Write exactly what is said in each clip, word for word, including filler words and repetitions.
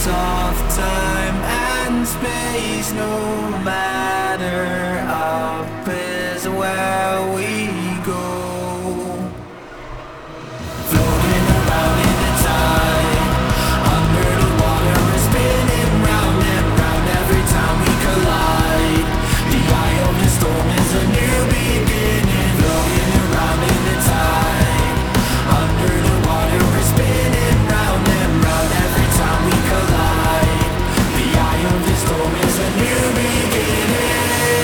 of time and space. No matter, up is where we go. Floating around in the tide, under the water we're spinning round and round every time we collide. The eye of the storm is a new beginning. Floating around in the tide, under the water we're spinning round and round every time we collide. The eye of the storm is a new beginning.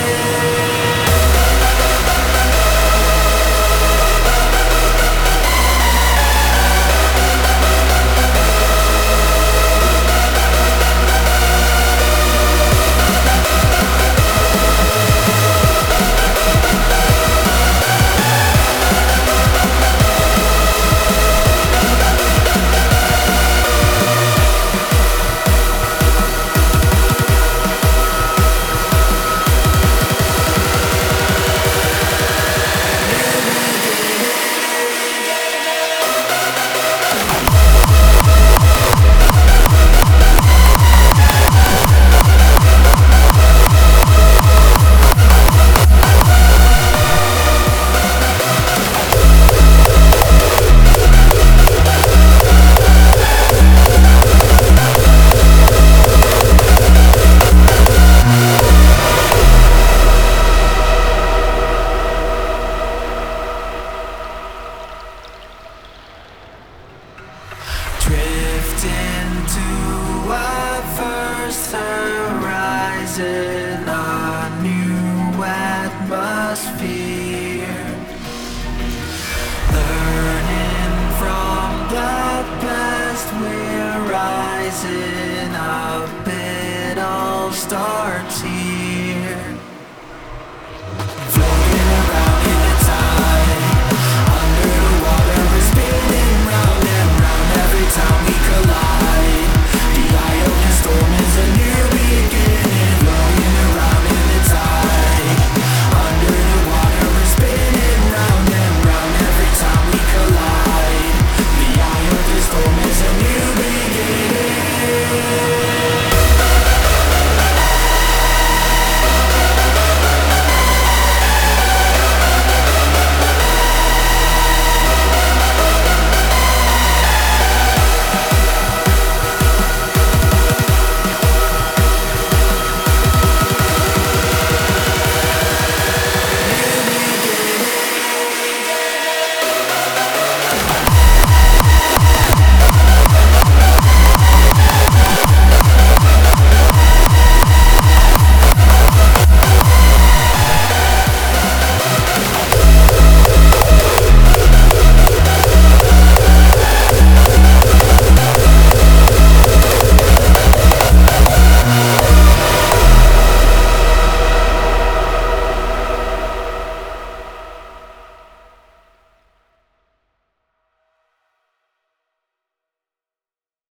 Drifting to a first horizon, a new atmosphere. Learning from the past, we're rising up, it all starts